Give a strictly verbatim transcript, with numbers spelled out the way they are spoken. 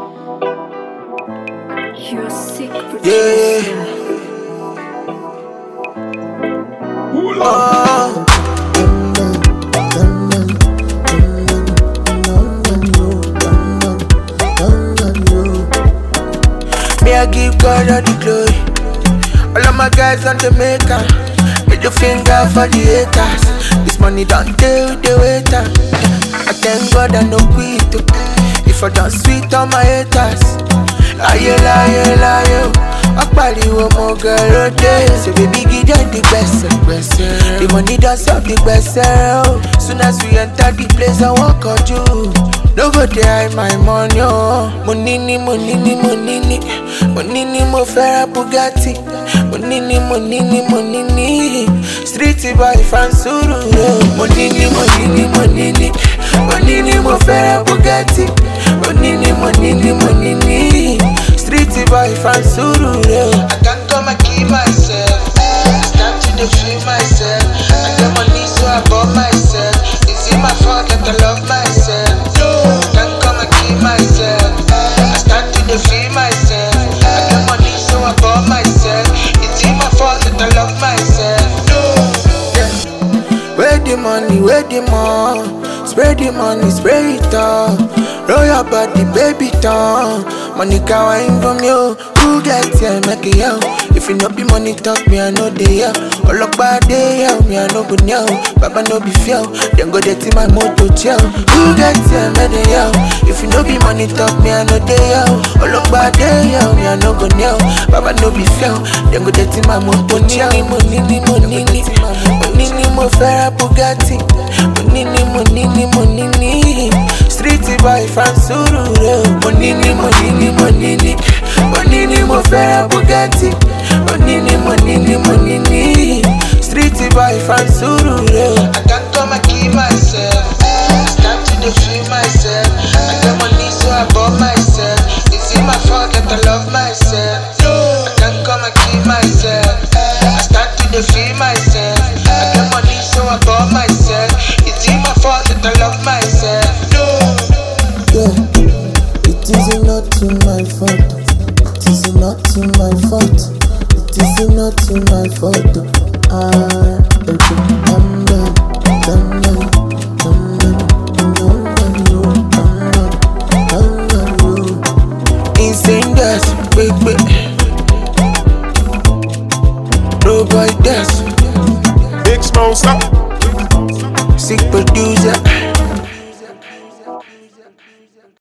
You're sick, Yeah. Oh. Me, I give God all the glory. All of my guys on the maker. With the finger for the haters. This money don't deal with the waiter. I thank God I no quit. If I don't sweet on my haters. Aye, aye, aye, I pariwo mo girl day. So baby give them the best. The money don't solve the best. Soon as we enter the place I walk on you. No go there my money, oh. Monini, monini, monini. Monini, mo fera Bugatti. Monini, monini, monini. Streety boy from Suru. Monini, monini, monini. Monini, mo fera Bugatti. Monini, monini, monini. Streety boy from Suru. I can't come and keep myself. It's time to defeat myself. I get money so I bought myself. Is it my fault that I love myself? Can't come and keep myself. I start to defeat myself. I get money so I bought myself. Is it my fault that I love myself? No. Yeah. Where the money, where the money? Spray the money, spray it all. Roll your body, baby, down. Money can from you. Who gets here, make it yo. If you no be money talk, me I know they yo. All up by day yo, me I know good yo. Baba no be fear, then go dirty my motor chill. Who gets here, make it yo. If you no be money talk, me I know they yo. All up by day yo, me I know good yo. Baba no be fear, then go dirty my motor chill. Monini, monini, monini, mo fera Bugatti. Monini, monini, monini. Streety boy from Suru. Monini, monini, monini. Monini, mo fera Bugatti. Monini, monini, monini. Streety boy from Suru. I can't come and keep myself. It's time to defeat myself. I get money so I bought myself. Is it my fault that I love myself? I can't come and keep myself. I start to defeat myself. I get money so I bought myself. Is it my fault that I love myself? No. Yeah, it is not my fault. It is not my fault. It is not my fault. Ah, baby, I'm done, done, done, done, done, done, done, done, done, done. Insane gas, big, big. No boy dance. Big Smoke, stop. Sick producer.